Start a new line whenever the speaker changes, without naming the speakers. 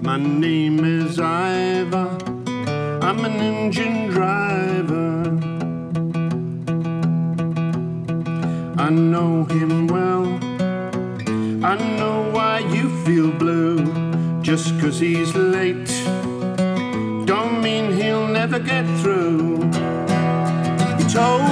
My name is Ivor, I'm an engine driver. I know him well, I know why you feel blue. Just 'cause he's late don't mean he'll never get through. He told